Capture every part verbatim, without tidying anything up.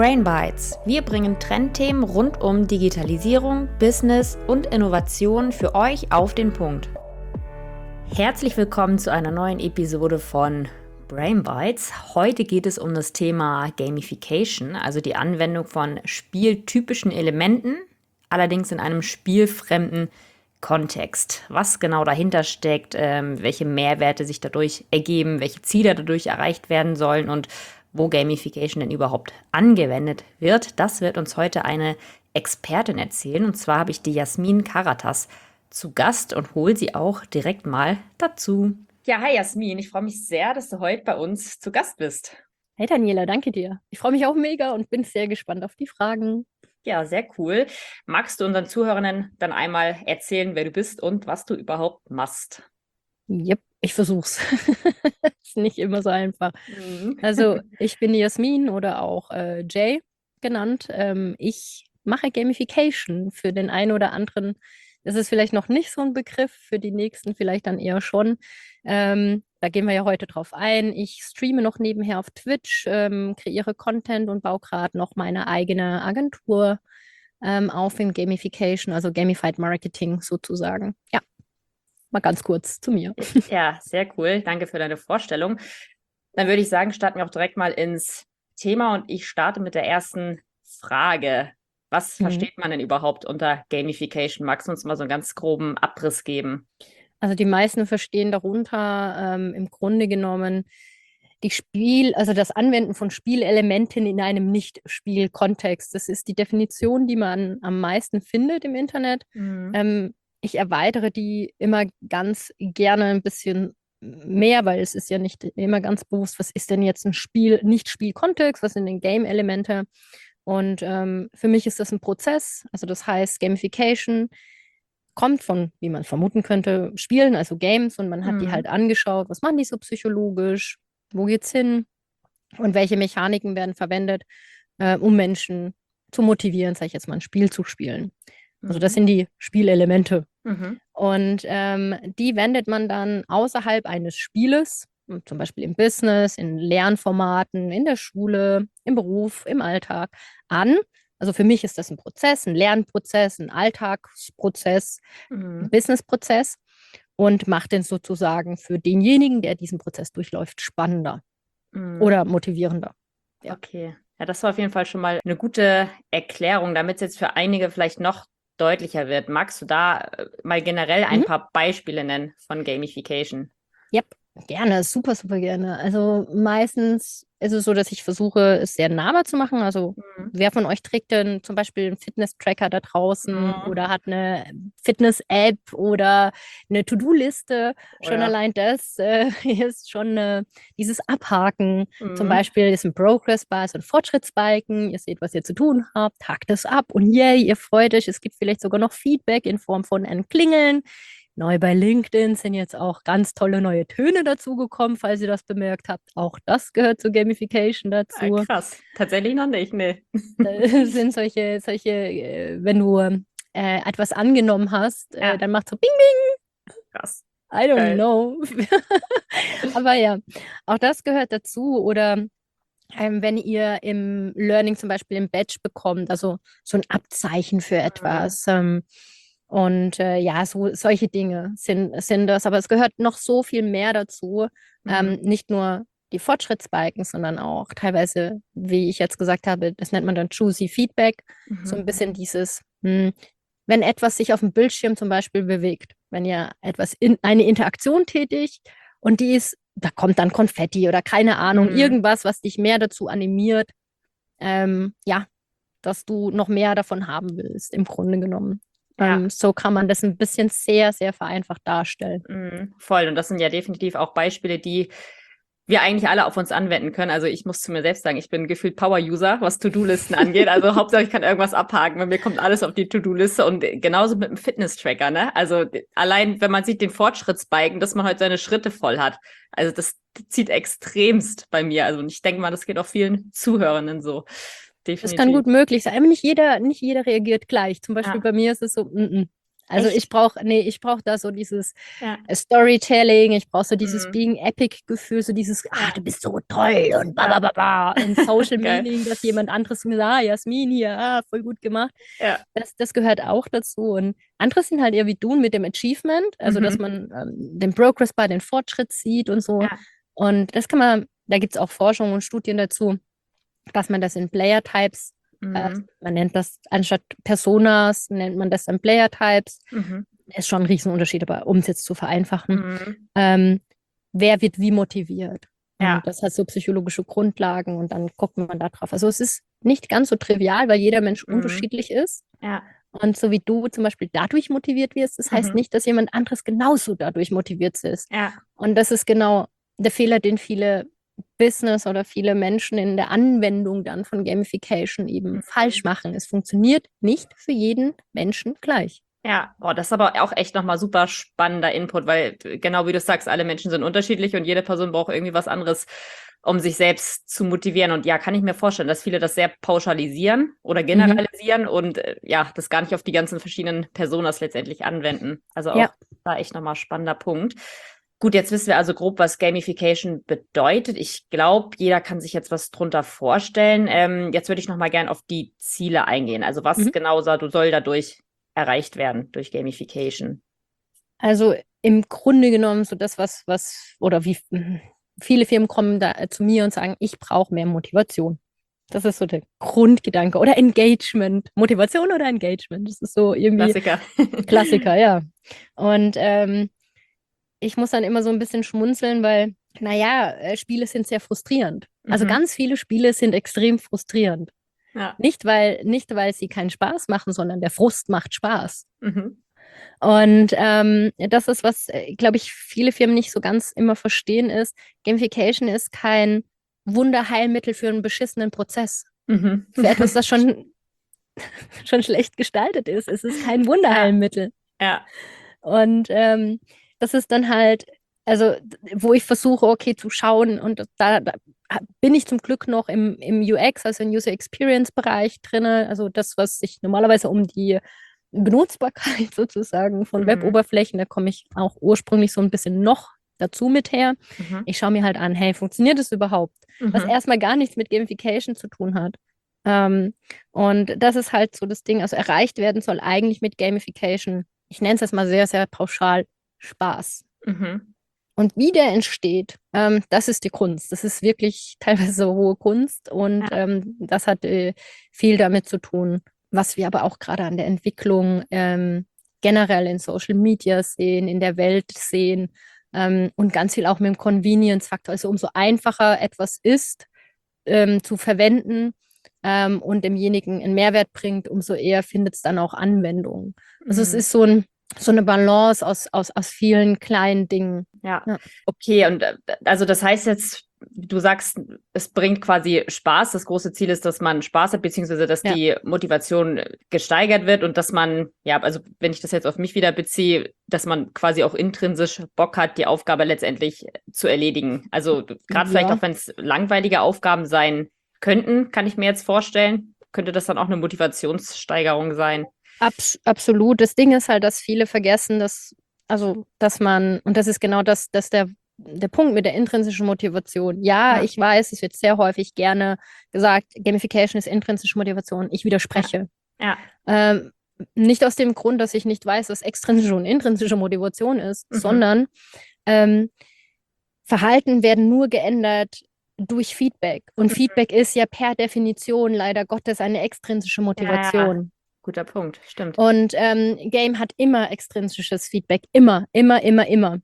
Brain Bites. Wir bringen Trendthemen rund um Digitalisierung, Business und Innovation für euch auf den Punkt. Herzlich willkommen zu einer neuen Episode von Brain Bites. Heute geht es um das Thema Gamification, also die Anwendung von spieltypischen Elementen, allerdings in einem spielfremden Kontext. Was genau dahinter steckt, ähm, welche Mehrwerte sich dadurch ergeben, welche Ziele dadurch erreicht werden sollen und wo Gamification denn überhaupt angewendet wird, das wird uns heute eine Expertin erzählen. Und zwar habe ich die Jasmin Karatas zu Gast und hole sie auch direkt mal dazu. Ja, hi Jasmin, ich freue mich sehr, dass du heute bei uns zu Gast bist. Hey Daniela, danke dir. Ich freue mich auch mega und bin sehr gespannt auf die Fragen. Ja, sehr cool. Magst du unseren Zuhörern dann einmal erzählen, wer du bist und was du überhaupt machst? Yep, ich versuch's. Ist nicht immer so einfach. Mhm. Also, ich bin die Jasmin oder auch äh, Jay genannt. Ähm, ich mache Gamification für den einen oder anderen. Das ist vielleicht noch nicht so ein Begriff, für die nächsten vielleicht dann eher schon. Ähm, da gehen wir ja heute drauf ein. Ich streame noch nebenher auf Twitch, ähm, kreiere Content und baue gerade noch meine eigene Agentur ähm, auf in Gamification, also Gamified Marketing sozusagen. Ja, mal ganz kurz zu mir. Ja, sehr cool. Danke für deine Vorstellung. Dann würde ich sagen, starten wir auch direkt mal ins Thema und ich starte mit der ersten Frage. Was Mhm. versteht man denn überhaupt unter Gamification? Magst du uns mal so einen ganz groben Abriss geben? Also die meisten verstehen darunter ähm, im Grunde genommen die Spiel, also das Anwenden von Spielelementen in einem Nicht-Spiel-Kontext. Das ist die Definition, die man am meisten findet im Internet. Mhm. Ähm, ich erweitere die immer ganz gerne ein bisschen mehr, weil es ist ja nicht immer ganz bewusst, was ist denn jetzt ein Spiel, Nicht-Spiel-Kontext, was sind denn Game-Elemente? Und ähm, für mich ist das ein Prozess, also das heißt Gamification kommt von, wie man vermuten könnte, Spielen, also Games, und man hat die Mhm. halt angeschaut, was machen die so psychologisch, wo geht's hin und welche Mechaniken werden verwendet, äh, um Menschen zu motivieren, sage ich jetzt mal, ein Spiel zu spielen. Also das Mhm. sind die Spielelemente. Mhm. Und ähm, die wendet man dann außerhalb eines Spieles, zum Beispiel im Business, in Lernformaten, in der Schule, im Beruf, im Alltag an. Also für mich ist das ein Prozess, ein Lernprozess, ein Alltagsprozess, ein Mhm. Businessprozess und macht den sozusagen für denjenigen, der diesen Prozess durchläuft, spannender Mhm. oder motivierender. Ja. Okay. Ja, das war auf jeden Fall schon mal eine gute Erklärung, damit es jetzt für einige vielleicht noch deutlicher wird. Magst du da äh, mal generell ein Mhm. paar Beispiele nennen von Gamification? Yep, gerne, super, super gerne. Also meistens ist es so, dass ich versuche, es sehr nahbar zu machen. Also Mhm. wer von euch trägt denn zum Beispiel einen Fitness-Tracker da draußen Mhm. oder hat eine Fitness-App oder eine To-Do-Liste? Oh Schon ja. allein das äh, ist schon äh, dieses Abhaken. Zum Mhm. Beispiel ist ein Progress-Bar, so ein Fortschrittsbalken. Ihr seht, was ihr zu tun habt, hakt es ab und yay, ihr freut euch. Es gibt vielleicht sogar noch Feedback in Form von einem Klingeln. Neu bei LinkedIn sind jetzt auch ganz tolle neue Töne dazugekommen, falls ihr das bemerkt habt. Auch das gehört zur Gamification Ah, dazu. krass. Tatsächlich noch nicht, nee. Da sind solche, solche, äh, wenn du äh, etwas angenommen hast, äh, Ja, dann macht so Bing, Bing, krass. I don't Geil. know. Aber ja, auch das gehört dazu. Oder ähm, wenn ihr im Learning zum Beispiel ein Badge bekommt, also so ein Abzeichen für Mhm. etwas. Ähm, und äh, ja, so solche Dinge sind, sind das. Aber es gehört noch so viel mehr dazu. Mhm. Ähm, nicht nur die Fortschrittsbalken, sondern auch teilweise, wie ich jetzt gesagt habe, das nennt man dann Juicy Feedback. So Mhm. ein bisschen dieses, hm, wenn etwas sich auf dem Bildschirm zum Beispiel bewegt, wenn ihr etwas in eine Interaktion tätigt und die ist, da kommt dann Konfetti oder keine Ahnung, Mhm. irgendwas, was dich mehr dazu animiert, ähm, ja, dass du noch mehr davon haben willst, im Grunde genommen. Ja. Ähm, so kann man das ein bisschen sehr, sehr vereinfacht darstellen. Mhm, voll. Und das sind ja definitiv auch Beispiele, die wir eigentlich alle auf uns anwenden können. Also ich muss zu mir selbst sagen, ich bin gefühlt Power-User, was To-Do-Listen angeht. Also Hauptsache, ich kann irgendwas abhaken, weil mir kommt alles auf die To-Do-Liste und genauso mit dem Fitness-Tracker, ne? Also allein, wenn man sieht, den Fortschrittsbalken, dass man heute seine Schritte voll hat. Also das zieht extremst bei mir. Also und ich denke mal, das geht auch vielen Zuhörenden so. Das kann Definitiv. gut möglich sein. Aber nicht jeder, nicht jeder reagiert gleich. Zum Beispiel Ja. bei mir ist es so, mm -mm. Also Echt? ich brauche, nee, ich brauche da so dieses Ja. äh, Storytelling, ich brauche so dieses Mhm. Being Epic-Gefühl, so dieses, ah, Ja. du bist so toll und ba, Ja. ba, ba, ba. Und Social Geil. Meaning, dass jemand anderes mir sagt, ah, Jasmin hier, ah, voll gut gemacht. Ja. Das, das gehört auch dazu. Und andere sind halt eher wie du mit dem Achievement, also dass Mhm. man ähm, den Progress bei den Fortschritt sieht und so. Ja. Und das kann man, da gibt es auch Forschung und Studien dazu, dass man das in Player-Types, äh, Mhm. man nennt das anstatt Personas, nennt man das dann Player-Types. Mhm. Ist schon ein Riesenunterschied, aber um es jetzt zu vereinfachen, Mhm. ähm, wer wird wie motiviert? Ja. Und das hat so psychologische Grundlagen und dann guckt man da drauf. Also es ist nicht ganz so trivial, weil jeder Mensch Mhm. unterschiedlich ist. Ja. Und so wie du zum Beispiel dadurch motiviert wirst, das heißt Mhm. nicht, dass jemand anderes genauso dadurch motiviert ist. Ja. Und das ist genau der Fehler, den viele Business oder viele Menschen in der Anwendung dann von Gamification eben falsch Mhm. machen. Es funktioniert nicht für jeden Menschen gleich. Ja, boah, das ist aber auch echt nochmal super spannender Input, weil äh, genau wie du sagst, alle Menschen sind unterschiedlich und jede Person braucht irgendwie was anderes, um sich selbst zu motivieren. Und ja, kann ich mir vorstellen, dass viele das sehr pauschalisieren oder Mhm. generalisieren und äh, ja, das gar nicht auf die ganzen verschiedenen Personas letztendlich anwenden. Also Ja. auch da echt nochmal spannender Punkt. Gut, jetzt wissen wir also grob, was Gamification bedeutet. Ich glaube, jeder kann sich jetzt was drunter vorstellen. Ähm, jetzt würde ich nochmal gern auf die Ziele eingehen. Also was Mhm. genau soll, du soll dadurch erreicht werden durch Gamification? Also im Grunde genommen so das, was, was, oder wie viele Firmen kommen da äh, zu mir und sagen, ich brauche mehr Motivation. Das ist so der Grundgedanke. Oder Engagement. Motivation oder Engagement. Das ist so irgendwie Klassiker. Klassiker, ja. Und ähm, ich muss dann immer so ein bisschen schmunzeln, weil, naja, äh, Spiele sind sehr frustrierend. Also Mhm. ganz viele Spiele sind extrem frustrierend. Ja. Nicht, weil, nicht, weil sie keinen Spaß machen, sondern der Frust macht Spaß. Mhm. Und ähm, das ist, was, glaube ich, viele Firmen nicht so ganz immer verstehen, ist, Gamification ist kein Wunderheilmittel für einen beschissenen Prozess. Mhm. Für etwas, das schon, schon schlecht gestaltet ist. Es ist kein Ja. Wunderheilmittel. Ja. Und ähm, das ist dann halt, also wo ich versuche, okay, zu schauen und da, da bin ich zum Glück noch im, im U X, also im User Experience Bereich drin, also das, was sich normalerweise um die Benutzbarkeit sozusagen von Mhm. Web-Oberflächen, da komme ich auch ursprünglich so ein bisschen noch dazu mit her. Mhm. Ich schaue mir halt an, hey, funktioniert das überhaupt? Was Mhm. erstmal gar nichts mit Gamification zu tun hat. Ähm, und das ist halt so das Ding, also erreicht werden soll eigentlich mit Gamification, ich nenne es jetzt mal sehr, sehr pauschal, Spaß. Mhm. Und wie der entsteht, ähm, das ist die Kunst. Das ist wirklich teilweise hohe Kunst und Ja. ähm, das hat äh, viel damit zu tun, was wir aber auch gerade an der Entwicklung ähm, generell in Social Media sehen, in der Welt sehen ähm, und ganz viel auch mit dem Convenience-Faktor. Also umso einfacher etwas ist ähm, zu verwenden ähm, und demjenigen einen Mehrwert bringt, umso eher findet es dann auch Anwendung. Also es Mhm. ist so ein so eine Balance aus, aus, aus vielen kleinen Dingen. Ja. Ja. Okay, und äh, also das heißt jetzt, du sagst, es bringt quasi Spaß. Das große Ziel ist, dass man Spaß hat, beziehungsweise dass Ja. die Motivation gesteigert wird und dass man, ja, also wenn ich das jetzt auf mich wieder beziehe, dass man quasi auch intrinsisch Bock hat, die Aufgabe letztendlich zu erledigen. Also gerade vielleicht Ja. auch, wenn es langweilige Aufgaben sein könnten, kann ich mir jetzt vorstellen, könnte das dann auch eine Motivationssteigerung sein. Abs absolut. Das Ding ist halt, dass viele vergessen, dass, also, dass man, und das ist genau das, dass der, der Punkt mit der intrinsischen Motivation. Ja, Ja. ich weiß, es wird sehr häufig gerne gesagt, Gamification ist intrinsische Motivation. Ich widerspreche. Ja. Ähm, nicht aus dem Grund, dass ich nicht weiß, was extrinsische und intrinsische Motivation ist, Mhm. sondern ähm, Verhalten werden nur geändert durch Feedback. Und Mhm. Feedback ist ja per Definition leider Gottes eine extrinsische Motivation. Ja, guter Punkt, stimmt. Und ähm, Game hat immer extrinsisches Feedback, immer, immer, immer, immer.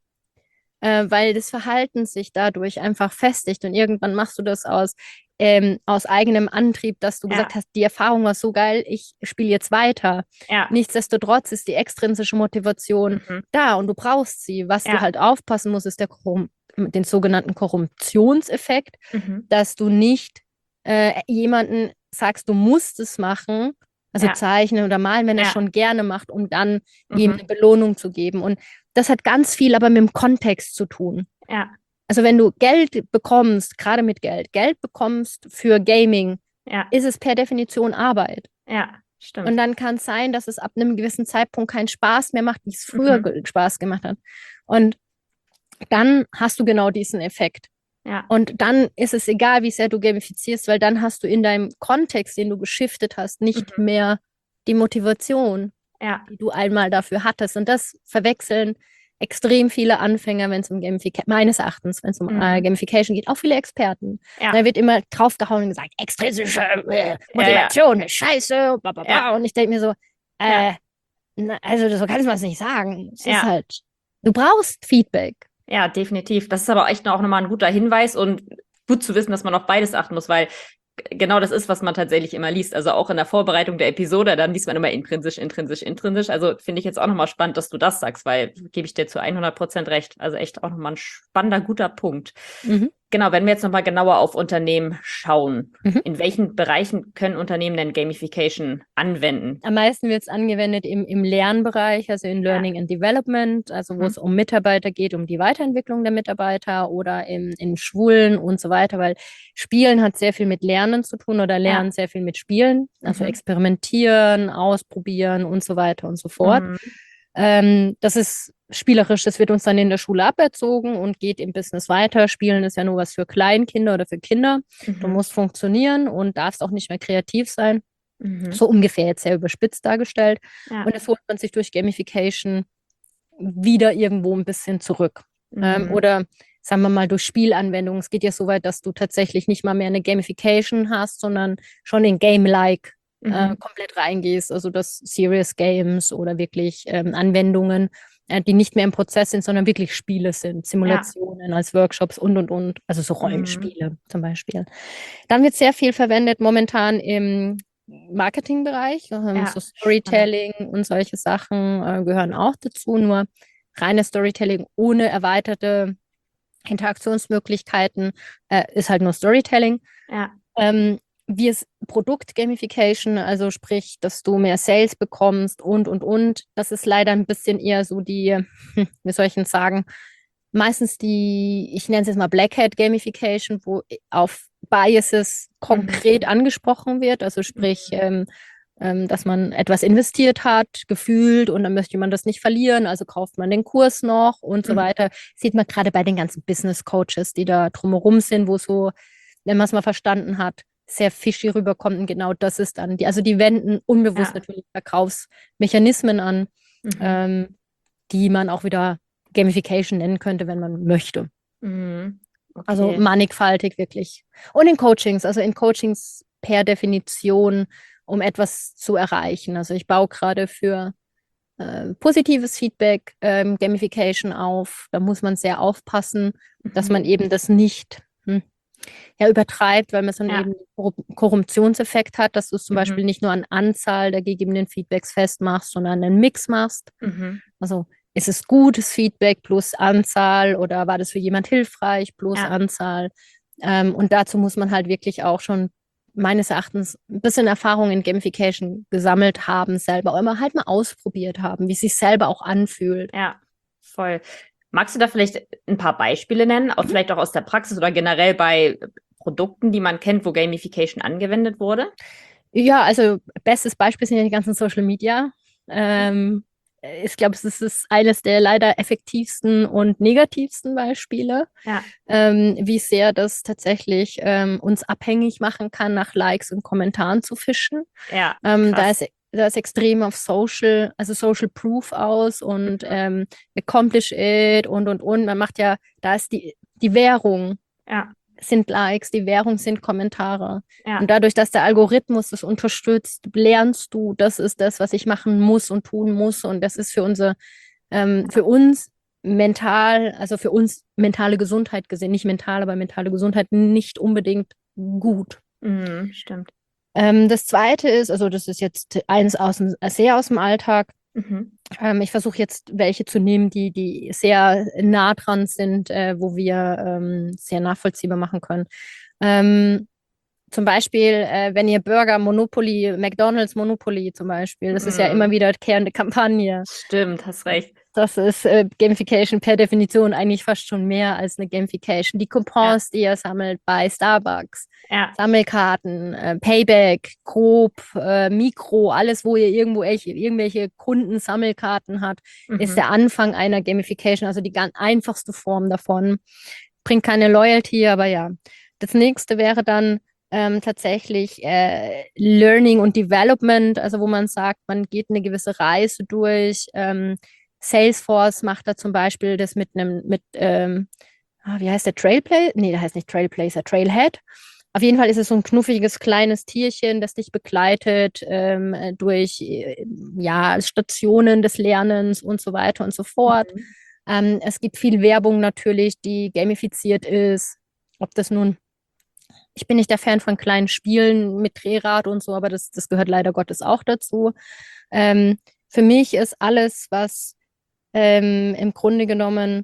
Äh, weil das Verhalten sich dadurch einfach festigt und irgendwann machst du das aus, ähm, aus eigenem Antrieb, dass du Ja. gesagt hast, die Erfahrung war so geil, ich spiele jetzt weiter. Ja. Nichtsdestotrotz ist die extrinsische Motivation Mhm. da und du brauchst sie. Was Ja. du halt aufpassen musst, ist der Korrum den sogenannten Korruptionseffekt, Mhm. dass du nicht äh, jemanden sagst, du musst es machen, also Ja. zeichnen oder malen, wenn er Ja. schon gerne macht, um dann Mhm. ihm eine Belohnung zu geben. Und das hat ganz viel aber mit dem Kontext zu tun. Ja. Also wenn du Geld bekommst, gerade mit Geld, Geld bekommst für Gaming, Ja. ist es per Definition Arbeit. Ja. Stimmt. Und dann kann es sein, dass es ab einem gewissen Zeitpunkt keinen Spaß mehr macht, wie es früher Mhm. ge- Spaß gemacht hat. Und dann hast du genau diesen Effekt. Ja, Und dann ist es egal, wie sehr du gamifizierst, weil dann hast du in deinem Kontext, den du geschiftet hast, nicht mhm. mehr die Motivation, Ja, die du einmal dafür hattest. Und das verwechseln extrem viele Anfänger, wenn es um Gamification, meines Erachtens, wenn es um äh, mhm. Gamification geht, auch viele Experten. Ja, Da wird immer draufgehauen und gesagt, extrinsische äh, ja, ja, Motivation ist scheiße, bla, bla, ja, bla. Und ich denke mir so, ja, äh, na, also so kann man es nicht sagen. Es ist ja. halt, du brauchst Feedback. Ja, definitiv. Das ist aber echt auch nochmal ein guter Hinweis und gut zu wissen, dass man auf beides achten muss, weil g- genau das ist, was man tatsächlich immer liest. Also auch in der Vorbereitung der Episode, dann liest man immer intrinsisch, intrinsisch, intrinsisch. Also finde ich jetzt auch nochmal spannend, dass du das sagst, weil gebe ich dir zu hundert Prozent recht. Also echt auch nochmal ein spannender, guter Punkt. Mhm. Genau, wenn wir jetzt nochmal genauer auf Unternehmen schauen, Mhm. in welchen Bereichen können Unternehmen denn Gamification anwenden? Am meisten wird es angewendet im, im Lernbereich, also in Ja. Learning and Development, also wo Mhm. es um Mitarbeiter geht, um die Weiterentwicklung der Mitarbeiter oder im, in Schulen und so weiter, weil Spielen hat sehr viel mit Lernen zu tun oder Lernen Ja. sehr viel mit Spielen, also Mhm. experimentieren, ausprobieren und so weiter und so fort. Mhm. Ähm, das ist spielerisch, das wird uns dann in der Schule aberzogen und geht im Business weiter. Spielen ist ja nur was für Kleinkinder oder für Kinder. Du Mhm. musst funktionieren und darfst auch nicht mehr kreativ sein. Mhm. So ungefähr jetzt sehr überspitzt dargestellt. Ja. Und das holt man sich durch Gamification wieder irgendwo ein bisschen zurück. Ähm, Mhm. oder sagen wir mal durch Spielanwendungen. Es geht ja so weit, dass du tatsächlich nicht mal mehr eine Gamification hast, sondern schon in Game-like äh, Mhm. komplett reingehst. Also das Serious Games oder wirklich ähm, Anwendungen, äh, die nicht mehr im Prozess sind, sondern wirklich Spiele sind. Ja. Simulationen als Workshops und, und, und. Also so Mhm. Rollenspiele zum Beispiel. Dann wird sehr viel verwendet momentan im Marketingbereich. Ähm, Ja. so Spannend. Storytelling und solche Sachen äh, gehören auch dazu. Nur reines Storytelling ohne erweiterte Interaktionsmöglichkeiten äh, ist halt nur Storytelling. Ja. Ähm, wie es Produkt-Gamification, also sprich, dass du mehr Sales bekommst und, und, und. Das ist leider ein bisschen eher so die, hm, wie soll ich denn sagen, meistens die, ich nenne es jetzt mal Black Hat Gamification, wo auf Biases konkret Mhm. angesprochen wird, also sprich, Mhm. ähm, ähm, dass man etwas investiert hat, gefühlt, und dann möchte man das nicht verlieren, also kauft man den Kurs noch und so Mhm. weiter. Sieht man gerade bei den ganzen Business Coaches, die da drumherum sind, wo so, wenn man es mal verstanden hat, sehr fishy rüberkommt. Und genau das ist dann, die, also die wenden unbewusst Ja. natürlich Verkaufsmechanismen an, Mhm. ähm, die man auch wieder Gamification nennen könnte, wenn man möchte. Mhm. Also Okay. mannigfaltig wirklich. Und in Coachings, also in Coachings per Definition, um etwas zu erreichen. Also ich baue gerade für äh, positives Feedback ähm, Gamification auf. Da muss man sehr aufpassen, dass Mhm. man eben das nicht hm, ja, übertreibt, weil man dann Ja. eben Korru- Korruptionseffekt hat, dass du es zum Mhm. Beispiel nicht nur an Anzahl der gegebenen Feedbacks festmachst, sondern einen Mix machst. Mhm. Also ist es gutes Feedback plus Anzahl oder war das für jemand hilfreich plus Ja. Anzahl? Ähm, und dazu muss man halt wirklich auch schon meines Erachtens ein bisschen Erfahrung in Gamification gesammelt haben, selber, oder halt mal ausprobiert haben, wie es sich selber auch anfühlt. Ja. Voll. Magst du da vielleicht ein paar Beispiele nennen, auch vielleicht auch aus der Praxis oder generell bei Produkten, die man kennt, wo Gamification angewendet wurde? Ja, also bestes Beispiel sind ja die ganzen Social Media. Ähm, ich glaube, es ist eines der leider effektivsten und negativsten Beispiele, Ja. ähm, wie sehr das tatsächlich ähm, uns abhängig machen kann, nach Likes und Kommentaren zu fischen. Ja. Ähm, da Krass. ist, da ist extrem auf Social, also Social Proof aus und Mhm. ähm, accomplish it und und und. Man macht ja, da ist die, die Währung Ja. sind Likes, die Währung sind Kommentare. Ja. Und dadurch, dass der Algorithmus das unterstützt, lernst du, das ist das, was ich machen muss und tun muss. Und das ist für unser, ähm, für uns mental, also für uns mentale Gesundheit gesehen, nicht mental, aber mentale Gesundheit nicht unbedingt gut. Mhm. Stimmt. Ähm, das zweite ist, also das ist jetzt eins aus dem, sehr aus dem Alltag. Mhm. Ähm, ich versuche jetzt welche zu nehmen, die, die sehr nah dran sind, äh, wo wir ähm, sehr nachvollziehbar machen können. Ähm, zum Beispiel, äh, wenn ihr Burger Monopoly, McDonald's Monopoly zum Beispiel, das ist ja immer Mhm. wieder kehrende Kampagne. Stimmt, hast recht. Das ist äh, Gamification per Definition eigentlich fast schon mehr als eine Gamification. Die Coupons, ja. die ihr sammelt bei Starbucks, ja. Sammelkarten, äh, Payback, Coop, äh, Mikro, alles, wo ihr irgendwo echt, irgendwelche Kunden-Sammelkarten habt, mhm. ist der Anfang einer Gamification, also die ganz einfachste Form davon. Bringt keine Loyalty, aber ja. Das nächste wäre dann ähm, tatsächlich äh, Learning und Development, also wo man sagt, man geht eine gewisse Reise durch. Ähm, Salesforce macht da zum Beispiel das mit einem, mit, ähm, wie heißt der, Trailblazer? Nee, der heißt nicht Trailblazer, Trailhead. Auf jeden Fall ist es so ein knuffiges kleines Tierchen, das dich begleitet ähm, durch äh, ja, Stationen des Lernens und so weiter und so fort. Mhm. Ähm, es gibt viel Werbung natürlich, die gamifiziert ist. Ob das nun, ich bin nicht der Fan von kleinen Spielen mit Drehrad und so, aber das, das gehört leider Gottes auch dazu. Ähm, für mich ist alles, was ähm, im Grunde genommen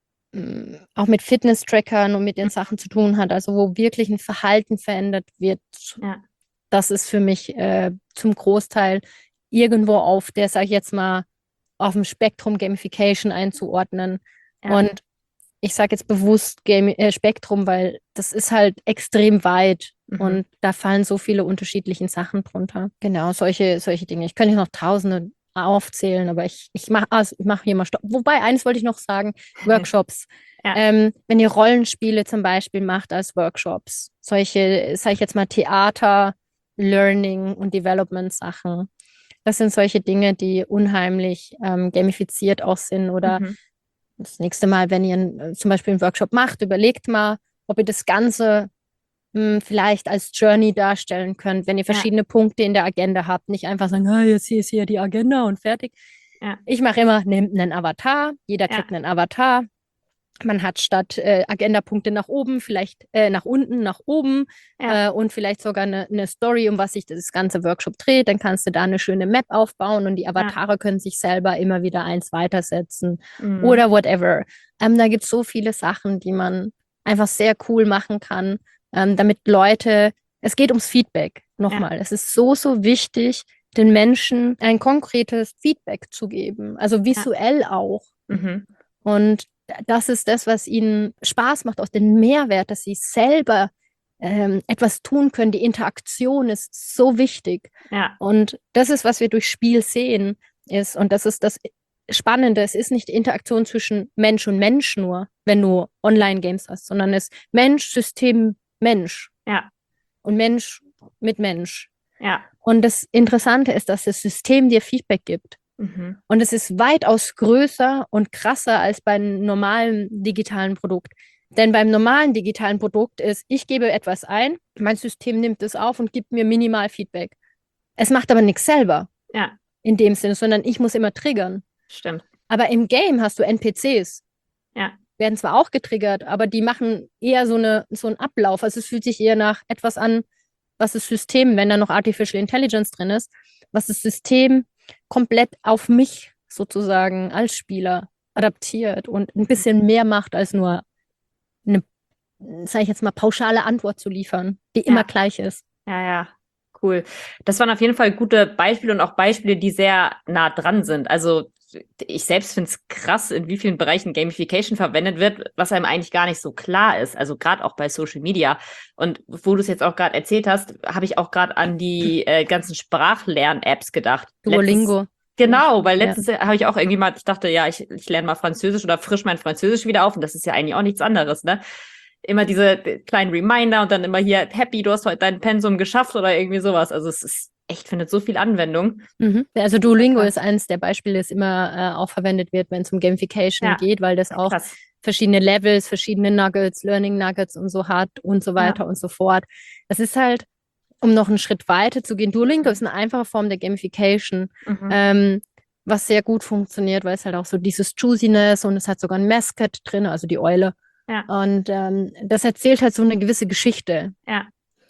mh, auch mit Fitness-Trackern und mit den Sachen zu tun hat, also wo wirklich ein Verhalten verändert wird, ja. das ist für mich äh, zum Großteil irgendwo auf der, sag ich jetzt mal, auf dem Spektrum Gamification einzuordnen. Ja. Und ich sage jetzt bewusst Game äh, Spektrum, weil das ist halt extrem weit mhm. und da fallen so viele unterschiedliche Sachen drunter. Genau, solche, solche Dinge. Ich könnte noch tausende aufzählen, aber ich, ich mache also ich mach hier mal Stopp. Wobei, eines wollte ich noch sagen, Workshops. Ja. Ähm, wenn ihr Rollenspiele zum Beispiel macht als Workshops, solche, sage ich jetzt mal, Theater, Learning und Development Sachen, das sind solche Dinge, die unheimlich ähm, gamifiziert auch sind. Oder mhm. das nächste Mal, wenn ihr äh, zum Beispiel einen Workshop macht, überlegt mal, ob ihr das Ganze mh, vielleicht als Journey darstellen könnt, wenn ihr verschiedene ja. Punkte in der Agenda habt. Nicht einfach sagen, ah, jetzt hier ist hier die Agenda und fertig. Ja. Ich mache immer, nehmt einen Avatar, jeder kriegt ja. einen Avatar. Man hat statt äh, Agendapunkte nach oben, vielleicht äh, nach unten, nach oben ja. äh, und vielleicht sogar eine, eine Story, um was sich das ganze Workshop dreht. Dann kannst du da eine schöne Map aufbauen und die Avatare ja. können sich selber immer wieder eins weitersetzen mhm. oder whatever. Ähm, da gibt es so viele Sachen, die man einfach sehr cool machen kann, ähm, damit Leute, es geht ums Feedback. Nochmal, ja. es ist so, so wichtig, den Menschen ein konkretes Feedback zu geben, also visuell ja. auch. Mhm. Und das ist das, was ihnen Spaß macht, aus dem Mehrwert, dass sie selber ähm, etwas tun können. Die Interaktion ist so wichtig. Ja. Und das ist, was wir durch Spiel sehen, ist, und das ist das Spannende, es ist nicht die Interaktion zwischen Mensch und Mensch nur, wenn du Online-Games hast, sondern es ist Mensch, System, Mensch. Ja. Und Mensch mit Mensch. Ja. Und das Interessante ist, dass das System dir Feedback gibt. Mhm. Und es ist weitaus größer und krasser als beim normalen digitalen Produkt. Denn beim normalen digitalen Produkt ist, ich gebe etwas ein, mein System nimmt es auf und gibt mir minimal Feedback. Es macht aber nichts selber. Ja. In dem Sinne, sondern ich muss immer triggern. Stimmt. Aber im Game hast du N P Cs. Ja. Werden zwar auch getriggert, aber die machen eher so, eine, so einen Ablauf. Also es fühlt sich eher nach etwas an, was das System, wenn da noch Artificial Intelligence drin ist, was das System komplett auf mich sozusagen als Spieler adaptiert und ein bisschen mehr macht, als nur eine, sage ich jetzt mal, pauschale Antwort zu liefern, die immer ja. gleich ist. Ja, ja, cool. Das waren auf jeden Fall gute Beispiele und auch Beispiele, die sehr nah dran sind. Also ich selbst finde es krass, in wie vielen Bereichen Gamification verwendet wird, was einem eigentlich gar nicht so klar ist. Also gerade auch bei Social Media. Und wo du es jetzt auch gerade erzählt hast, habe ich auch gerade an die äh, ganzen Sprachlern-Apps gedacht. Duolingo. Letztes, genau, weil letztens ja. habe ich auch irgendwie mal, ich dachte, ja, ich, ich lerne mal Französisch oder frisch mein Französisch wieder auf. Und das ist ja eigentlich auch nichts anderes, ne? Immer diese kleinen Reminder und dann immer hier, happy, du hast heute dein Pensum geschafft oder irgendwie sowas. Also es ist echt, findet so viel Anwendung. Mhm. Also Duolingo ist eines der Beispiele, das immer äh, auch verwendet wird, wenn es um Gamification ja. geht, weil das auch Krass. verschiedene Levels, verschiedene Nuggets, Learning Nuggets und so hat und so weiter ja. und so fort. Das ist halt, um noch einen Schritt weiter zu gehen, Duolingo ist eine einfache Form der Gamification, mhm. ähm, was sehr gut funktioniert, weil es halt auch so dieses Juiciness und es hat sogar ein Mascot drin, also die Eule. Ja. Und ähm, das erzählt halt so eine gewisse Geschichte. Ja.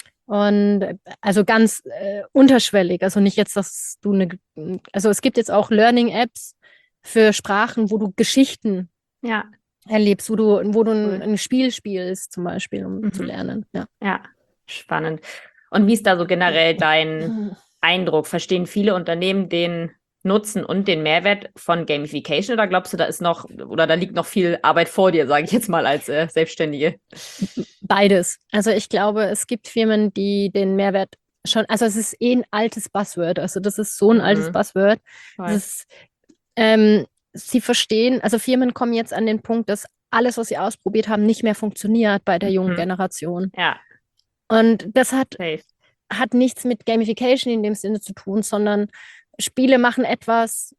Und also ganz äh, unterschwellig, also nicht jetzt, dass du eine, also es gibt jetzt auch Learning-Apps für Sprachen, wo du Geschichten ja. erlebst, wo du, wo du ein, ein Spiel spielst, zum Beispiel, um mhm. zu lernen. Ja. ja, spannend. Und wie ist da so generell dein Eindruck? Verstehen viele Unternehmen den Nutzen und den Mehrwert von Gamification, oder glaubst du, da ist noch, oder da liegt noch viel Arbeit vor dir, sage ich jetzt mal als äh, Selbstständige? Beides. Also ich glaube, es gibt Firmen, die den Mehrwert schon, also es ist eh ein altes Buzzword, also das ist so ein Mhm. altes Buzzword. Voll. Das ist, ähm, sie verstehen, also Firmen kommen jetzt an den Punkt, dass alles, was sie ausprobiert haben, nicht mehr funktioniert bei der jungen Mhm. Generation. Ja, Und das hat, safe. hat nichts mit Gamification in dem Sinne zu tun, sondern Spiele machen etwas,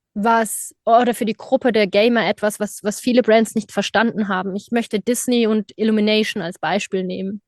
was, oder für die Gruppe der Gamer etwas, was, was viele Brands nicht verstanden haben. Ich möchte Disney und Illumination als Beispiel nehmen.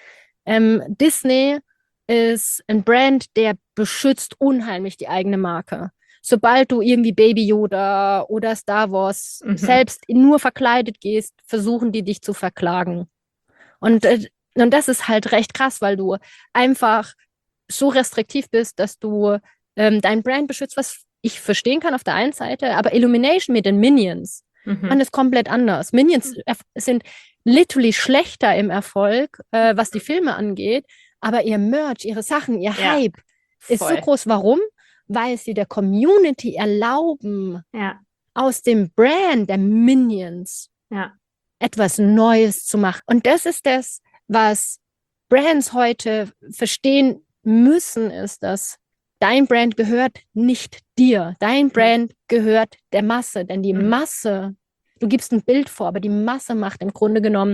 Ähm, Disney ist ein Brand, der beschützt unheimlich die eigene Marke. Sobald du irgendwie Baby Yoda oder Star Wars Mhm. selbst nur verkleidet gehst, versuchen die dich zu verklagen. Und, äh, und das ist halt recht krass, weil du einfach so restriktiv bist, dass du ähm, dein Brand beschützt, was ich verstehen kann auf der einen Seite, aber Illumination mit den Minions, Mhm. man ist komplett anders. Minions erf- sind literally schlechter im Erfolg, äh, was die Filme angeht, aber ihr Merch, ihre Sachen, ihr Ja, Hype ist so voll. groß. Warum? Weil sie der Community erlauben, Ja, aus dem Brand der Minions ja, etwas Neues zu machen. Und das ist das, was Brands heute verstehen müssen, ist, dass dein Brand gehört nicht dir. Dein Brand gehört der Masse, denn die Mhm. Masse, du gibst ein Bild vor, aber die Masse macht im Grunde genommen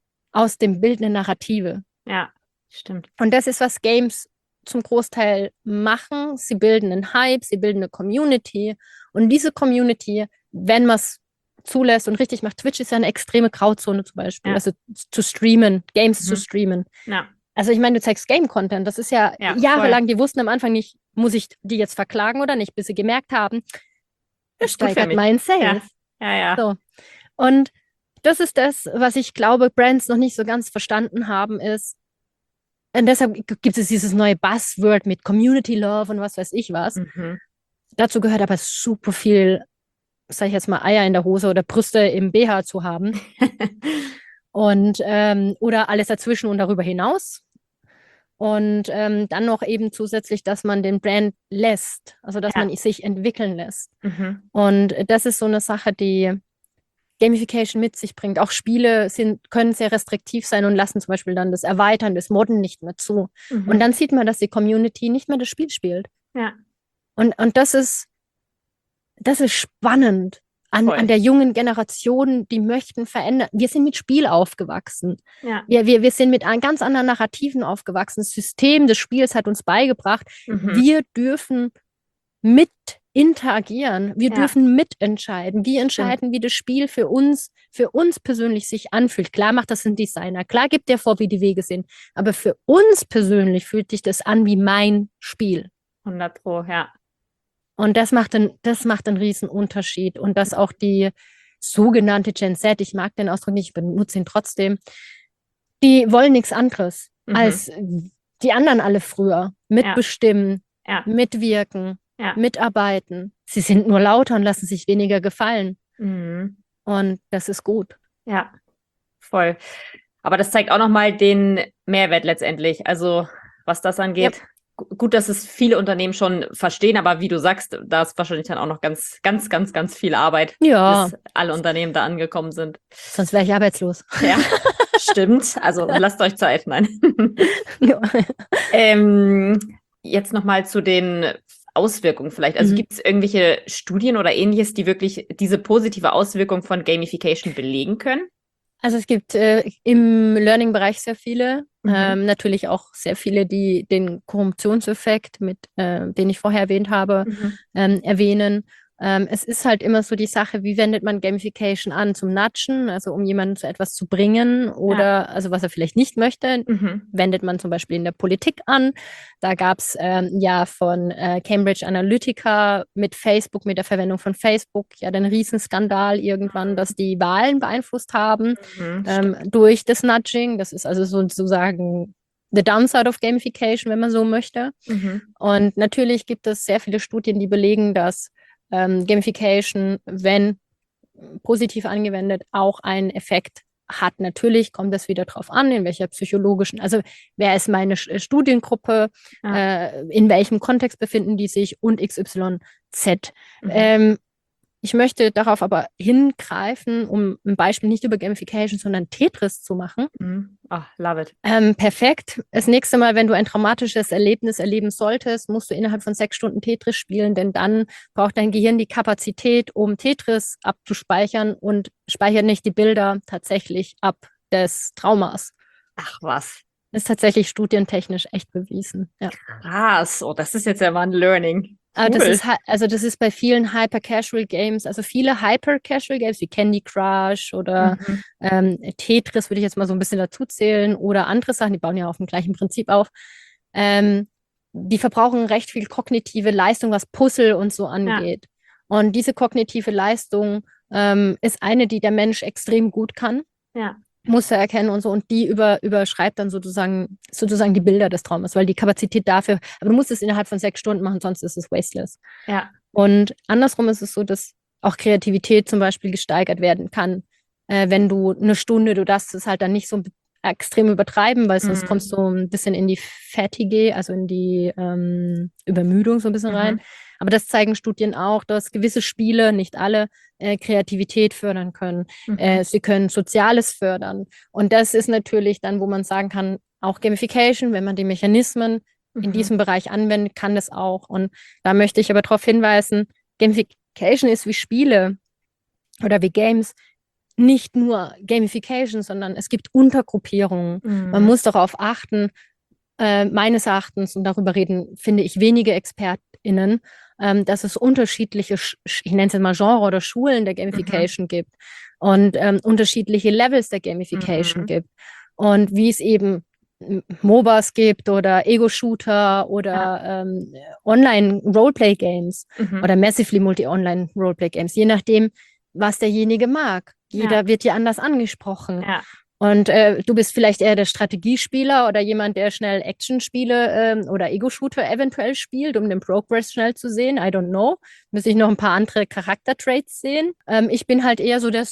aus dem Bild eine Narrative. ja, stimmt. Und das ist, was Games zum Großteil machen. Sie bilden einen Hype, sie bilden eine Community. Und diese Community, wenn man es zulässt und richtig macht, Twitch ist ja eine extreme Grauzone zum Beispiel, Ja. also zu streamen, Games zu Mhm. streamen. Ja, Also ich meine, du zeigst Game-Content, das ist ja, Ja, jahrelang, die wussten am Anfang nicht, muss ich die jetzt verklagen oder nicht, bis sie gemerkt haben, das ist gut für steigert mich. meinen Sales. Ja, ja, ja. So. Und das ist das, was ich glaube, Brands noch nicht so ganz verstanden haben, ist, und deshalb gibt es dieses neue Buzzword mit Community Love und was weiß ich was. Mhm. Dazu gehört aber super viel, sag ich jetzt mal, Eier in der Hose oder Brüste im B H zu haben. Und ähm, oder alles dazwischen und darüber hinaus. Und ähm, dann noch eben zusätzlich, dass man den Brand lässt, also dass Ja. man sich entwickeln lässt. Mhm. Und das ist so eine Sache, die Gamification mit sich bringt. Auch Spiele sind, können sehr restriktiv sein und lassen zum Beispiel dann das Erweitern, das Modden nicht mehr zu. Mhm. Und dann sieht man, dass die Community nicht mehr das Spiel spielt. Ja, Und, und das ist, das ist spannend an, Voll. an der jungen Generation, die möchten verändern. Wir sind mit Spiel aufgewachsen. ja. Wir, wir, wir sind mit an ganz anderen Narrativen aufgewachsen. Das System des Spiels hat uns beigebracht, Mhm. wir dürfen mit interagieren. Wir Ja. dürfen mitentscheiden. Wir entscheiden, wie das Spiel für uns, für uns persönlich sich anfühlt. Klar macht das ein Designer. Klar gibt der vor, wie die Wege sind. Aber für uns persönlich fühlt sich das an wie mein Spiel. hundert Pro, ja. Und das macht, einen, das macht einen riesen Unterschied. Und dass auch die sogenannte Gen Z, ich mag den Ausdruck nicht, ich benutze ihn trotzdem, die wollen nichts anderes Mhm. als die anderen alle früher. Mitbestimmen, Ja. mitwirken, Ja. mitarbeiten. Sie sind nur lauter und lassen sich weniger gefallen. Mhm. Und das ist gut. Ja, voll. Aber das zeigt auch nochmal den Mehrwert letztendlich. Also, was das angeht. Gu- Gut, dass es viele Unternehmen schon verstehen, aber wie du sagst, da ist wahrscheinlich dann auch noch ganz, ganz, ganz, ganz viel Arbeit, Ja, bis alle Unternehmen da angekommen sind. sonst wäre ich arbeitslos. Ja, stimmt. Also lasst euch Zeit. Nein. Ja. Ähm, jetzt nochmal zu den Auswirkungen vielleicht. Also Mhm. gibt es irgendwelche Studien oder ähnliches, die wirklich diese positive Auswirkung von Gamification belegen können? Also es gibt äh, im Learning-Bereich sehr viele, Mhm. ähm, natürlich auch sehr viele, die den Korruptionseffekt, mit, äh, den ich vorher erwähnt habe, Mhm. ähm, erwähnen. Ähm, es ist halt immer so die Sache, wie wendet man Gamification an? Zum Nudgen, also um jemanden zu etwas zu bringen oder also was er vielleicht nicht möchte, Mhm. wendet man zum Beispiel in der Politik an. Da gab es ähm, ja von äh, Cambridge Analytica mit Facebook, mit der Verwendung von Facebook, ja den Riesenskandal irgendwann, dass die Wahlen beeinflusst haben Mhm. ähm, durch das Nudging. Das ist also sozusagen the downside of Gamification, wenn man so möchte. Mhm. Und natürlich gibt es sehr viele Studien, die belegen, dass ähm, Gamification, wenn positiv angewendet, auch einen Effekt hat. Natürlich kommt das wieder drauf an, in welcher psychologischen, also wer ist meine Studiengruppe, ja. äh, in welchem Kontext befinden die sich und X Y Z. Mhm. Ähm, ich möchte darauf aber hingreifen, um ein Beispiel nicht über Gamification, sondern Tetris zu machen. Mhm. Oh, love it. Ähm, perfekt. Das nächste Mal, wenn du ein traumatisches Erlebnis erleben solltest, musst du innerhalb von sechs Stunden Tetris spielen, denn dann braucht dein Gehirn die Kapazität, um Tetris abzuspeichern und speichert nicht die Bilder tatsächlich ab des Traumas. Ach was. Das ist tatsächlich studientechnisch echt bewiesen. Ja. Krass. Oh, das ist jetzt ja mal ein Learning. Aber das ist also das ist bei vielen Hyper-Casual-Games, also viele Hyper-Casual-Games wie Candy Crush oder mhm. ähm, Tetris würde ich jetzt mal so ein bisschen dazu zählen oder andere Sachen, die bauen ja auf dem gleichen Prinzip auf. Ähm, die verbrauchen recht viel kognitive Leistung, was Puzzle und so angeht. Ja. Und diese kognitive Leistung ähm, ist eine, die der Mensch extrem gut kann. Ja. Muster erkennen und so, und die über, überschreibt dann sozusagen, sozusagen die Bilder des Traumes, weil die Kapazität dafür, aber du musst es innerhalb von sechs Stunden machen, sonst ist es wasteless. Ja. Und andersrum ist es so, dass auch Kreativität zum Beispiel gesteigert werden kann, äh, wenn du eine Stunde, du darfst es halt dann nicht so extrem übertreiben, weil sonst mhm. kommst du ein bisschen in die Fatigue, also in die ähm, Übermüdung so ein bisschen mhm. rein. Aber das zeigen Studien auch, dass gewisse Spiele, nicht alle, äh, Kreativität fördern können. Mhm. Äh, sie können Soziales fördern. Und das ist natürlich dann, wo man sagen kann, auch Gamification, wenn man die Mechanismen mhm. in diesem Bereich anwendet, kann das auch. Und da möchte ich aber darauf hinweisen, Gamification ist wie Spiele oder wie Games nicht nur Gamification, sondern es gibt Untergruppierungen. Mhm. Man muss darauf achten, äh, meines Erachtens, und darüber reden, finde ich, wenige ExpertInnen, ähm, dass es unterschiedliche, ich nenne es jetzt mal Genre oder Schulen der Gamification mhm. gibt und ähm, unterschiedliche Levels der Gamification mhm. gibt. Und wie es eben MOBAs gibt oder Ego-Shooter oder ja. ähm, Online-Roleplay-Games mhm. oder Massively Multi-Online-Roleplay-Games, je nachdem, was derjenige mag. Jeder ja. wird hier anders angesprochen. Ja. Und äh, du bist vielleicht eher der Strategiespieler oder jemand, der schnell Actionspiele ähm, oder Ego-Shooter eventuell spielt, um den Progress schnell zu sehen. I don't know. Müsste ich noch ein paar andere Charakter-Traits sehen. Ähm, ich bin halt eher so der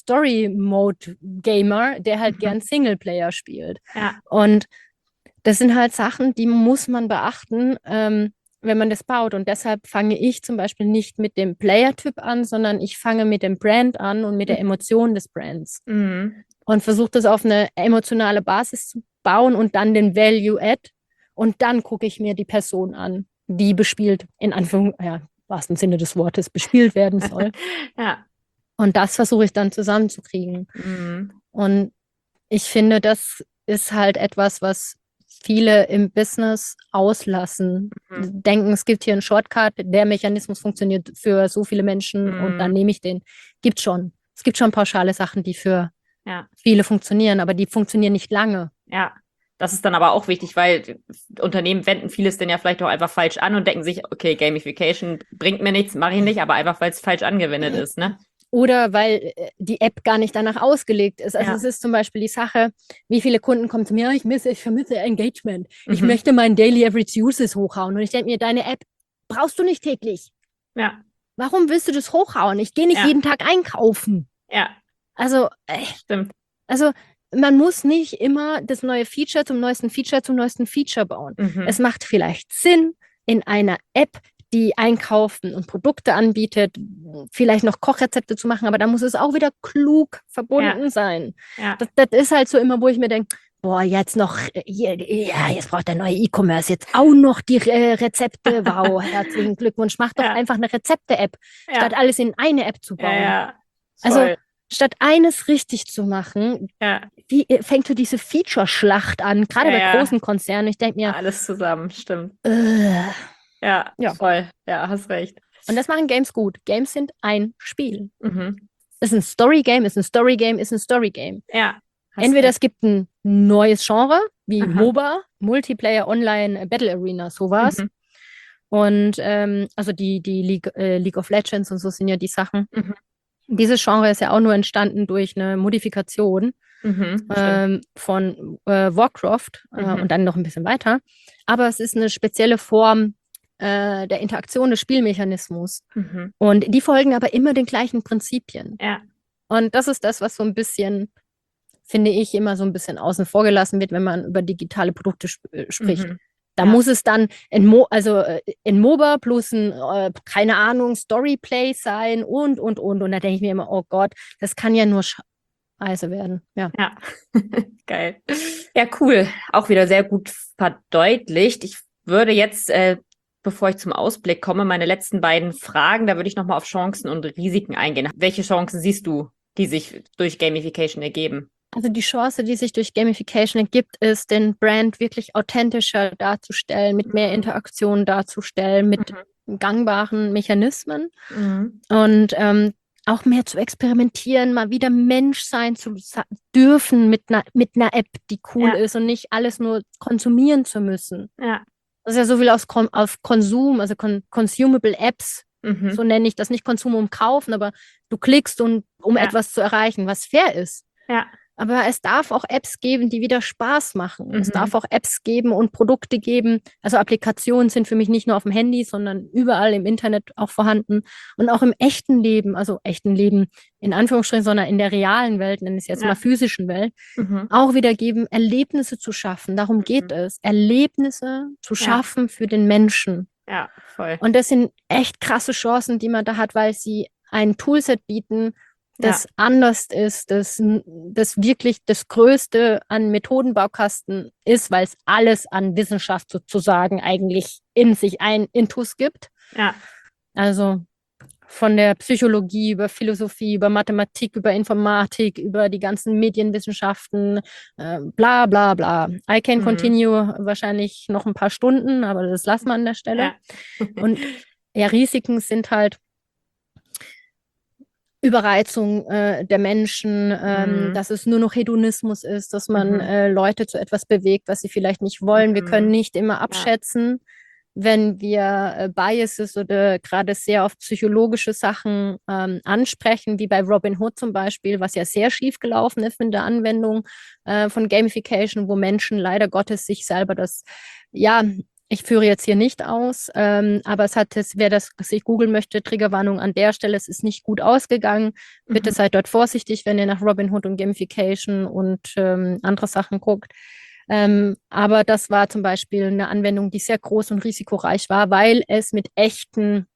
Story-Mode-Gamer, der halt mhm. gern Singleplayer spielt. Ja. Und das sind halt Sachen, die muss man beachten, ähm, wenn man das baut. Und deshalb fange ich zum Beispiel nicht mit dem Player-Typ an, sondern ich fange mit dem Brand an und mit der Emotion des Brands. Mhm. Und versuche das auf eine emotionale Basis zu bauen und dann den Value-Add. Und dann gucke ich mir die Person an, die bespielt, in Anführung, ja, im wahrsten Sinne des Wortes, bespielt werden soll. Ja. Und das versuche ich dann zusammenzukriegen. Mhm. Und ich finde, das ist halt etwas, was viele im Business auslassen. Mhm. Denken, es gibt hier einen Shortcut, der Mechanismus funktioniert für so viele Menschen mhm. und dann nehme ich den. Gibt schon. Es gibt schon pauschale Sachen, die für ja. viele funktionieren, aber die funktionieren nicht lange. Ja, das ist dann aber auch wichtig, weil Unternehmen wenden vieles denn ja vielleicht auch einfach falsch an und denken sich, okay, Gamification bringt mir nichts, mache ich nicht, aber einfach, weil es falsch angewendet ist, ne? Oder weil die App gar nicht danach ausgelegt ist. Also ja. es ist zum Beispiel die Sache, wie viele Kunden kommen zu mir, ich, misse, ich vermisse Engagement. Mhm. Ich möchte meinen Daily Average Uses hochhauen. Und ich denke mir, deine App brauchst du nicht täglich. Ja. Warum willst du das hochhauen? Ich gehe nicht ja. jeden Tag einkaufen. Ja. Also, äh, stimmt. Also man muss nicht immer das neue Feature zum neuesten Feature zum neuesten Feature bauen. Mhm. Es macht vielleicht Sinn, in einer App, die einkaufen und Produkte anbietet, vielleicht noch Kochrezepte zu machen, aber da muss es auch wieder klug verbunden ja. sein. Ja. Das, das ist halt so immer, wo ich mir denke, boah, jetzt noch, ja, jetzt braucht der neue E-Commerce jetzt auch noch die äh, Rezepte. Wow, herzlichen Glückwunsch. Mach doch ja. einfach eine Rezepte-App, ja. statt alles in eine App zu bauen. Ja, ja. Also statt eines richtig zu machen, ja. wie, fängt so diese Feature-Schlacht an, gerade ja, bei ja. großen Konzernen. Ich denke mir, alles zusammen, stimmt. Äh, ja, ja, voll. Ja, hast recht. Und das machen Games gut. Games sind ein Spiel. Mhm. Ist ein Story-Game, ist ein Story-Game, ist ein Story-Game. Ja. Entweder recht. es gibt ein neues Genre, wie Aha. MOBA, Multiplayer Online Battle Arena, sowas. Mhm. Und ähm, also die, die League, äh, League of Legends und so sind ja die Sachen. Mhm. Dieses Genre ist ja auch nur entstanden durch eine Modifikation mhm, ähm, von äh, Warcraft äh, mhm. und dann noch ein bisschen weiter. Aber es ist eine spezielle Form äh, der Interaktion des Spielmechanismus. Mhm. Und die folgen aber immer den gleichen Prinzipien. Ja. Und das ist das, was so ein bisschen finde ich, immer so ein bisschen außen vor gelassen wird, wenn man über digitale Produkte sp äh, spricht. Mhm. Da Ja. muss es dann in, Mo also, äh, in MOBA plus ein, äh, keine Ahnung, Storyplay sein und, und, und. Und da denke ich mir immer, oh Gott, das kann ja nur scheiße werden. Ja. Ja, geil. Ja, cool. Auch wieder sehr gut verdeutlicht. Ich würde jetzt, äh, bevor ich zum Ausblick komme, meine letzten beiden Fragen, da würde ich nochmal auf Chancen und Risiken eingehen. Welche Chancen siehst du, die sich durch Gamification ergeben? Also die Chance, die sich durch Gamification ergibt, ist, den Brand wirklich authentischer darzustellen, mit mehr Mhm. Interaktion darzustellen, mit Mhm. gangbaren Mechanismen Mhm. und ähm, auch mehr zu experimentieren, mal wieder Mensch sein zu sa- dürfen mit einer mit einer App, die cool Ja. ist und nicht alles nur konsumieren zu müssen. Ja. Das ist ja so viel aus, Kon auf Konsum, also con consumable Apps, Mhm. so nenne ich das, nicht Konsum um Kaufen, aber du klickst, und, um Ja. etwas zu erreichen, was fair ist. Ja. Aber es darf auch Apps geben, die wieder Spaß machen. Mhm. Es darf auch Apps geben und Produkte geben. Also Applikationen sind für mich nicht nur auf dem Handy, sondern überall im Internet auch vorhanden. Und auch im echten Leben, also echten Leben in Anführungsstrichen, sondern in der realen Welt, nenne ich es jetzt Ja. mal physischen Welt, Mhm. auch wieder geben, Erlebnisse zu schaffen. Darum geht Mhm. es. Erlebnisse zu Ja. schaffen für den Menschen. Ja, voll. Und das sind echt krasse Chancen, die man da hat, weil sie ein Toolset bieten, das Ja. anders ist, das, das wirklich das Größte an Methodenbaukasten ist, weil es alles an Wissenschaft sozusagen eigentlich in sich ein Intus gibt. Ja. Also von der Psychologie über Philosophie, über Mathematik, über Informatik, über die ganzen Medienwissenschaften, äh, bla bla bla. I can Mhm. continue wahrscheinlich noch ein paar Stunden, aber das lassen wir an der Stelle. Ja. Und ja, Risiken sind halt Überreizung äh, der Menschen, ähm, Mhm. dass es nur noch Hedonismus ist, dass man Mhm. äh, Leute zu etwas bewegt, was sie vielleicht nicht wollen. Wir können Mhm. nicht immer Ja. abschätzen, wenn wir äh, Biases oder gerade sehr auf psychologische Sachen ähm, ansprechen, wie bei Robinhood zum Beispiel, was ja sehr schief gelaufen ist in der Anwendung äh, von Gamification, wo Menschen leider Gottes sich selber das, ja, ich führe jetzt hier nicht aus, ähm, aber es hat es, wer das sich googeln möchte, Triggerwarnung an der Stelle, es ist nicht gut ausgegangen. Bitte Mhm. seid dort vorsichtig, wenn ihr nach Robinhood und Gamification und ähm, andere Sachen guckt. Ähm, aber das war zum Beispiel eine Anwendung, die sehr groß und risikoreich war, weil es mit echten,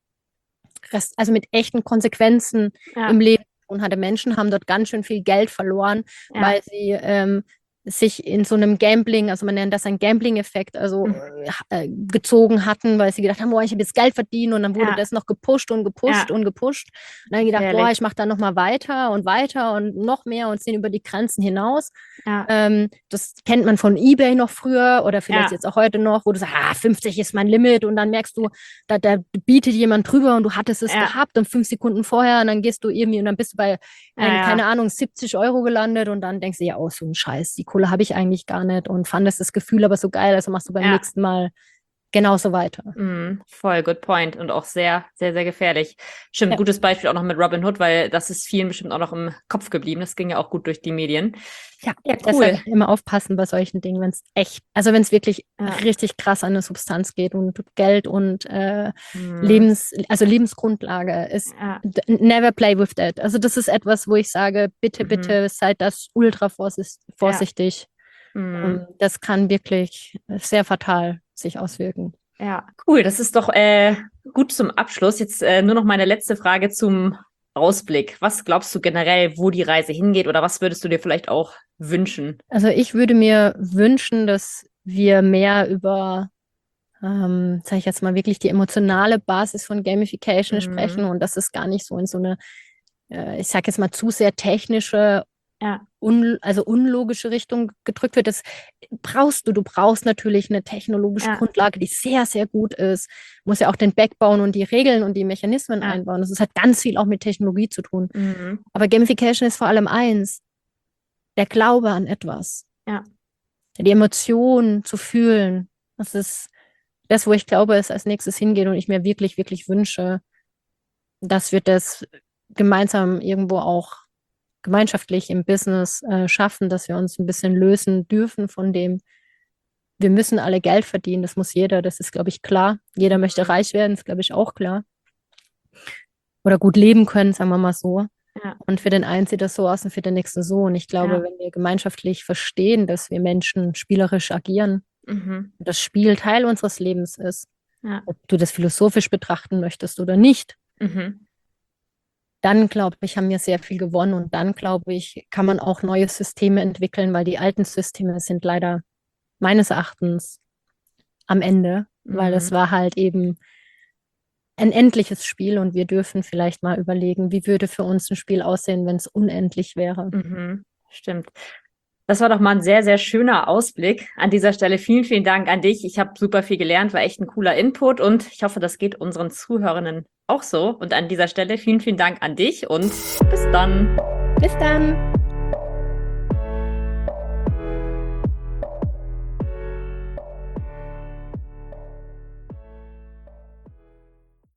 Rest, also mit echten Konsequenzen Ja. im Leben zu tun hatte. Menschen haben dort ganz schön viel Geld verloren, Ja. weil sie ähm, sich in so einem Gambling, also man nennt das einen Gambling-Effekt, also Mhm. äh, gezogen hatten, weil sie gedacht haben, boah, ich habe jetzt Geld verdient, und dann wurde Ja. das noch gepusht und gepusht Ja. und gepusht. Und dann gedacht, boah, Gefährlich. ich mache da nochmal weiter und weiter und noch mehr und sind über die Grenzen hinaus. Ja. Ähm, das kennt man von eBay noch früher oder vielleicht Ja. jetzt auch heute noch, wo du sagst, ah, fünfzig ist mein Limit, und dann merkst du, da, da bietet jemand drüber und du hattest es Ja. gehabt und fünf Sekunden vorher, und dann gehst du irgendwie und dann bist du bei, ein, Ja, keine ja. Ahnung, siebzig Euro gelandet, und dann denkst du, ja, oh, so ein Scheiß, die Kohle habe ich eigentlich gar nicht, und fandest das Gefühl aber so geil, also machst du beim Ja. nächsten Mal genauso weiter. Mhm. Voll, good point. Und auch sehr, sehr, sehr gefährlich. Stimmt, Ja. gutes Beispiel auch noch mit Robinhood, weil das ist vielen bestimmt auch noch im Kopf geblieben. Das ging ja auch gut durch die Medien. Ja, Ja, deshalb cool. immer aufpassen bei solchen Dingen, wenn es echt, also wenn es wirklich Ja. richtig krass an eine Substanz geht und Geld und äh, Mhm. Lebens, also Lebensgrundlage ist, Ja. d- never play with that. Also das ist etwas, wo ich sage, bitte, Mhm. bitte seid das ultra vorsicht- vorsichtig. Mhm. Ähm, Das kann wirklich sehr fatal sich auswirken. Ja, cool. Das ist doch äh, gut zum Abschluss. Jetzt äh, nur noch meine letzte Frage zum Ausblick. Was glaubst du generell, wo die Reise hingeht, oder was würdest du dir vielleicht auch wünschen? Also ich würde mir wünschen, dass wir mehr über, ähm, sage ich jetzt mal, wirklich die emotionale Basis von Gamification Mhm. sprechen, und dass es gar nicht so in so eine, äh, ich sage jetzt mal, zu sehr technische, Ja. un also unlogische Richtung gedrückt wird. Das brauchst du. Du brauchst natürlich eine technologische Ja. Grundlage, die sehr, sehr gut ist. Du musst ja auch den Backbone und die Regeln und die Mechanismen Ja. einbauen. Das hat ganz viel auch mit Technologie zu tun. Mhm. Aber Gamification ist vor allem eins, der Glaube an etwas. Ja. Die Emotionen zu fühlen. Das ist das, wo ich glaube, es als nächstes hingeht, und ich mir wirklich, wirklich wünsche, dass wir das gemeinsam irgendwo auch gemeinschaftlich im Business äh, schaffen, dass wir uns ein bisschen lösen dürfen von dem, wir müssen alle Geld verdienen, das muss jeder, das ist, glaube ich, klar. Jeder möchte reich werden, ist, glaube ich, auch klar. Oder gut leben können, sagen wir mal so. Ja. Und für den einen sieht das so aus und für den nächsten so. Und ich glaube, Ja. wenn wir gemeinschaftlich verstehen, dass wir Menschen spielerisch agieren, Mhm. und das Spiel Teil unseres Lebens ist, Ja. ob du das philosophisch betrachten möchtest oder nicht, Mhm. dann glaube ich, haben wir sehr viel gewonnen. Und dann glaube ich, kann man auch neue Systeme entwickeln, weil die alten Systeme sind leider meines Erachtens am Ende, weil es Mhm. war halt eben ein endliches Spiel und wir dürfen vielleicht mal überlegen, wie würde für uns ein Spiel aussehen, wenn es unendlich wäre. Mhm. Stimmt. Das war doch mal ein sehr, sehr schöner Ausblick. An dieser Stelle vielen, vielen Dank an dich. Ich habe super viel gelernt, war echt ein cooler Input und ich hoffe, das geht unseren Zuhörerinnen auch so. Und an dieser Stelle vielen, vielen Dank an dich und bis dann. Bis dann!